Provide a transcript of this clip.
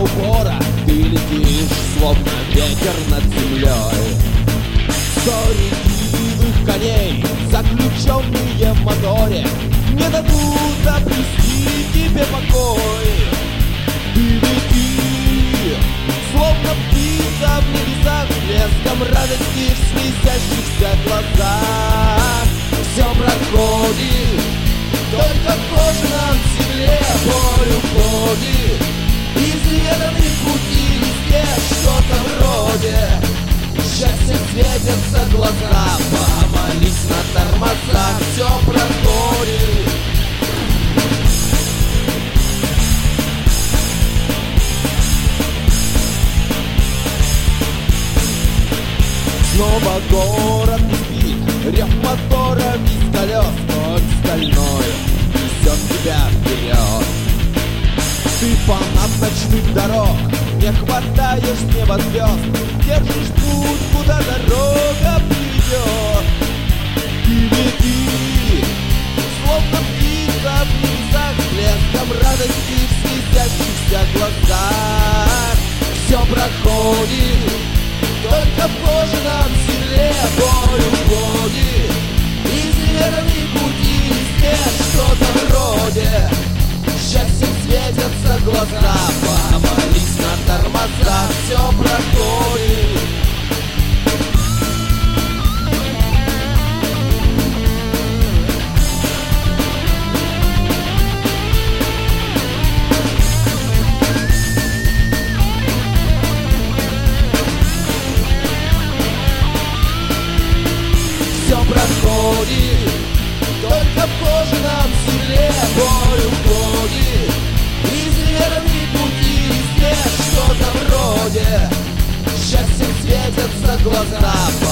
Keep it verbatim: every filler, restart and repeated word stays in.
упора ты летишь, словно ветер над землей. Сто ретивых коней, заключенные в моторе, не дадут обрести тебе покой. Ты лети, словно птица в небесах, блеском радости в слезящихся глазах. Все проходит, только в кожаном седле боль уходит. Изведанный пути везде что-то вроде счастья светятся глаза. Помолись на тормозах, все проходит. Снова город не спит, рев мотора без колес, конь стальной несет тебя вперед. Ты фанат ночных дорог, не хватаешь с неба звезд, держишь путь, куда дорога приведет. Ты лети, словно птица в небесах, блеском радости в слезящихся глазах. Все проходит, только в кожаном седле боль уходит. Изведанный пути везде что-то вроде счастьем светятся глаза. Помолись на тормозах, все проходит. Все проходит, только в кожаном седле боль уходит. Изведанный пути везде что-то вроде счастьем светятся глаза.